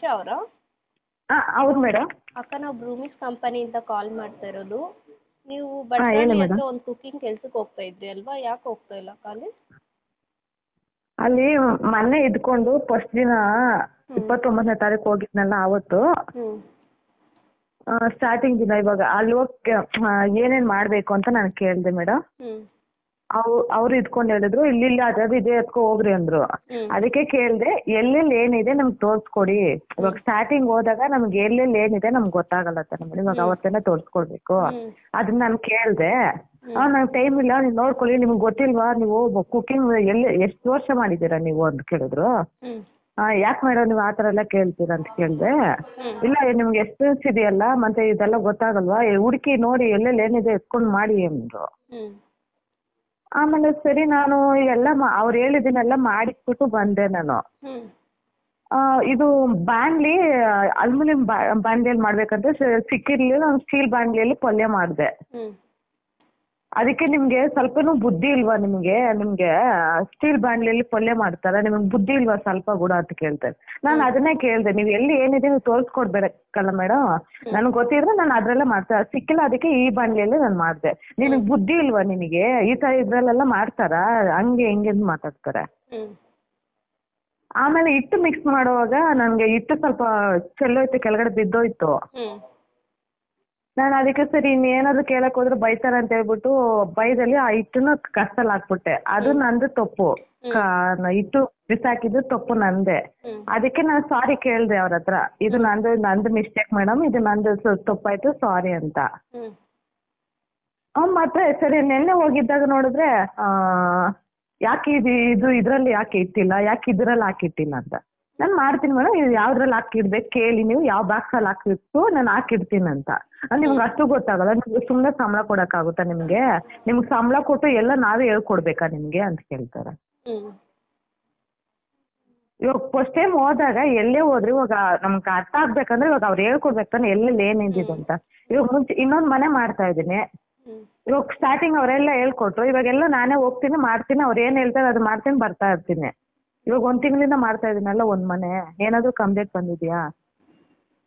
ವರ್ಷಾ ಅವರಾ? ಹೌದು ಮೇಡಮ್. ಅಕ್ಕ, ನಾವು ಬ್ರೂಮಿಸ್ ಕಂಪನಿಯಿಂದ ಕಾಲ್ ಮಾಡ್ತಾ ಇರೋದು. ನೀವು ಹೇಳಿ ಬಟ್ರಾಣಿ ಹತ್ರ ಮೇಡಮ್. ಒಂದು ಕುಕಿಂಗ್ ಕೆಲ್ಸಕ್ಕೆ ಹೋಗ್ತಾ ಇದ್ರಿ ಅಲ್ವಾ? ಯಾಕೆ ಹೋಗ್ತಾ ಇಲ್ಲ ಖಾಲಿ? ಅಲ್ಲಿ ಮೊನ್ನೆ ಇದ್ಕೊಂಡು ಫಸ್ಟ್ ದಿನ 29ನೇ ತಾರೀಕು ಹೋಗಿದ್ನಲ್ಲ ಅವತ್ತು ಸ್ಟಾರ್ಟಿಂಗ್ ದಿನ. ಇವಾಗ ಅಲ್ಲಿ ಹೋಗಿ ಏನೇನ್ ಮಾಡ್ಬೇಕು ಅಂತ ನಾನು ಕೇಳಿದೆ ಮೇಡಮ್. ಅವ್ರು ಇದ್ಕೊಂಡು ಹೇಳಿದ್ರು ಇಲ್ಲಿ ಅದಾದ್ರು ಇದೆ ಎತ್ಕೊ ಹೋಗ್ರಿ ಅಂದ್ರು. ಅದಕ್ಕೆ ಕೇಳಿದೆ ಎಲ್ಲೆಲ್ಲಿ ಏನಿದೆ ನಮ್ಗೆ ತೋರ್ಸ್ಕೊಡಿ. ಇವಾಗ ಸ್ಟಾರ್ಟಿಂಗ್ ಹೋದಾಗ ನಮ್ಗೆ ಎಲ್ಲೆಲ್ಲಿ ಏನಿದೆ ನಮ್ಗೆ ಗೊತ್ತಾಗಲ್ಲ ತಾನೆ ಮೇಡಮ್. ಇವಾಗ ಅವತ್ತೆಲ್ಲ ತೋರ್ಸ್ಕೊಡ್ಬೇಕು. ಅದನ್ನ ನಾನು ಕೇಳಿದೆ. ನಂಗೆ ಟೈಮ್ ಇಲ್ಲ, ನೀವು ನೋಡ್ಕೊಳ್ಳಿ, ನಿಮ್ಗೆ ಗೊತ್ತಿಲ್ವಾ, ನೀವು ಕುಕಿಂಗ್ ಎಷ್ಟು ವರ್ಷ ಮಾಡಿದ್ದೀರಾ ನೀವು ಅಂತ ಕೇಳಿದ್ರು. ಯಾಕೆ ಮೇಡಮ್ ನೀವು ಆ ಥರ ಎಲ್ಲ ಕೇಳ್ತೀರಾ ಅಂತ ಕೇಳಿದೆ. ಇಲ್ಲ ನಿಮ್ಗೆ ಎಕ್ಸ್ಪೀರಿಯನ್ಸ್ ಇದೆಯಲ್ಲ, ಮತ್ತೆ ಇದೆಲ್ಲ ಗೊತ್ತಾಗಲ್ವಾ, ಹುಡುಕಿ ನೋಡಿ ಎಲ್ಲೆಲ್ಲಿ ಏನಿದೆ ಎತ್ಕೊಂಡು ಮಾಡಿ ಅಂದ್ರು. ಆಮೇಲೆ ಸರಿ ನಾನು ಎಲ್ಲ ಅವ್ರು ಹೇಳಿದ್ದನ್ನೆಲ್ಲ ಮಾಡಿಸ್ಬಿಟ್ಟು ಬಂದೆ ನಾನು. ಇದು ಬಾಣಲಿ ಅಲ್ಯೂಮಿನಿಯಂ ಬಾಣಲಿಯಲ್ಲಿ ಮಾಡ್ಬೇಕಂದ್ರೆ ಸಿಕ್ಕಿರ್ಲಿಲ್ಲ. ನಾನು ಸ್ಟೀಲ್ ಬಾಣಲಿಯಲ್ಲಿ ಪಲ್ಯ ಮಾಡಿದೆ. ಅದಕ್ಕೆ ನಿಮ್ಗೆ ಸ್ವಲ್ಪನೂ ಬುದ್ಧಿ ಇಲ್ವಾ ನಿಮ್ಗೆ ಸ್ಟೀಲ್ ಬಾಣಲಿಯಲ್ಲಿ ಪಲ್ಯ ಮಾಡ್ತಾರ, ನಿಮ್ಗೆ ಬುದ್ಧಿ ಇಲ್ವಾ ಸ್ವಲ್ಪ ಕೂಡ ಅಂತ ಕೇಳ್ತಾರೆ. ನಾನು ಅದನ್ನೇ ಕೇಳಿದೆ, ನೀವು ಎಲ್ಲಿ ಏನಿದೆ ನೀವು ತೋರಿಸ್ಕೊಡ್ಬೇಕಲ್ಲ ಮೇಡಮ್. ನನಗೆ ಗೊತ್ತಿದ್ರೆ ನಾನು ಅದ್ರಲ್ಲೇ ಮಾಡ್ತಾ ಸಿಕ್ಕಿಲ್ಲ, ಅದಕ್ಕೆ ಈ ಬಾಣಲಿಯಲ್ಲಿ ನಾನು ಮಾಡಿದೆ. ನಿನಗೆ ಬುದ್ಧಿ ಇಲ್ವಾ, ನಿನಗೆ ಈ ತರ ಇದ್ರಲ್ಲೆಲ್ಲ ಮಾಡ್ತಾರಾ, ಹಂಗೆ ಹೆಂಗೆ ಮಾತಾಡ್ತಾರೆ. ಆಮೇಲೆ ಹಿಟ್ಟು ಮಿಕ್ಸ್ ಮಾಡುವಾಗ ನನಗೆ ಹಿಟ್ಟು ಸ್ವಲ್ಪ ಚೆಲ್ಲೋಯ್ತು, ಕೆಳಗಡೆ ಬಿದ್ದೋಯ್ತು. ನಾನು ಅದಕ್ಕೆ ಸರಿ ಇನ್ನೇನಾದ್ರು ಕೇಳಕ್ ಹೋದ್ರೆ ಬೈತಾರ ಅಂತ ಹೇಳ್ಬಿಟ್ಟು ಬೈದಲ್ಲಿ ಆ ಹಿಟ್ಟನ್ನ ಕಸದಲ್ಲಿ ಹಾಕ್ಬಿಟ್ಟೆ. ಅದು ನಂದು ತಪ್ಪು. ಹಿಟ್ಟು ಬಿಸಾಕಿದ್ದು ತಪ್ಪು ನಂದೆ. ಅದಕ್ಕೆ ನಾನು ಸಾರಿ ಕೇಳಿದೆ ಅವ್ರ ಹತ್ರ, ಇದು ನಂದು ಮಿಸ್ಟೇಕ್ ಮೇಡಮ್, ಇದು ನಂದು ತಪ್ಪಾಯ್ತು, ಸಾರಿ ಅಂತ. ಮತ್ತೆ ಸರಿ ನೆನ್ನೆ ಹೋಗಿದ್ದಾಗ ನೋಡಿದ್ರೆ ಯಾಕೆ ಇದು ಇದ್ರಲ್ಲಿ ಯಾಕೆ ಇಟ್ಟಿಲ್ಲ, ಯಾಕೆ ಇದ್ರಲ್ಲಿ ಹಾಕಿಟ್ಟಿಲ್ಲ ಅಂತ. ನಾನು ಮಾಡ್ತೀನಿ ಮೇಡಮ್, ಇದು ಯಾವ್ದ್ರಲ್ಲಿ ಹಾಕಿಡ್ಬೇಕು ಕೇಳಿ, ನೀವು ಯಾವ ಬಾಕ್ಸಲ್ಲಿ ಹಾಕಿಟ್ಟು ನಾನು ಹಾಕಿಡ್ತೀನಿ ಅಂತ. ನಿಮ್ಗೆ ಅಷ್ಟು ಗೊತ್ತಾಗಲ್ಲ, ನಿಮ್ಗೆ ಸುಮ್ಮನೆ ಸಂಬಳ ಕೊಡೋಕ್ಕಾಗುತ್ತಾ ನಿಮಗೆ ಸಂಬಳ ಕೊಟ್ಟು ಎಲ್ಲ ನಾವೇ ಹೇಳ್ಕೊಡ್ಬೇಕಾ ನಿಮಗೆ ಅಂತ ಕೇಳ್ತಾರೆ. ಇವಾಗ ಫಸ್ಟ್ ಟೈಮ್ ಹೋದಾಗ ಎಲ್ಲೇ ಹೋದ್ರೆ ಇವಾಗ ನಮ್ಗೆ ಅರ್ಥ ಆಗ್ಬೇಕಂದ್ರೆ ಇವಾಗ ಅವ್ರು ಹೇಳ್ಕೊಡ್ಬೇಕು ತಾನೆ ಎಲ್ಲೆಲ್ಲಿ ಏನಿದೆ ಅಂತ. ಇವಾಗ ಮುಂಚೆ ಇನ್ನೊಂದು ಮನೆ ಮಾಡ್ತಾ ಇದ್ದೀನಿ. ಇವಾಗ ಸ್ಟಾರ್ಟಿಂಗ್ ಅವರೆಲ್ಲ ಹೇಳ್ಕೊಟ್ರು, ಇವಾಗೆಲ್ಲ ನಾನೇ ಹೋಗ್ತೀನಿ ಮಾಡ್ತೀನಿ, ಅವ್ರು ಏನು ಹೇಳ್ತಾರೆ ಅದು ಮಾಡ್ತೀನಿ ಬರ್ತಾ ಇರ್ತೀನಿ. ಇವಾಗ 1 ತಿಂಗಳಿಂದ ಮಾಡ್ತಾ ಇದೀನಲ್ಲ ಒಂದ್ ಮನೆ. ಏನಾದ್ರು ಕಂಪ್ಲೇಂಟ್ ಬಂದಿದ್ಯಾ?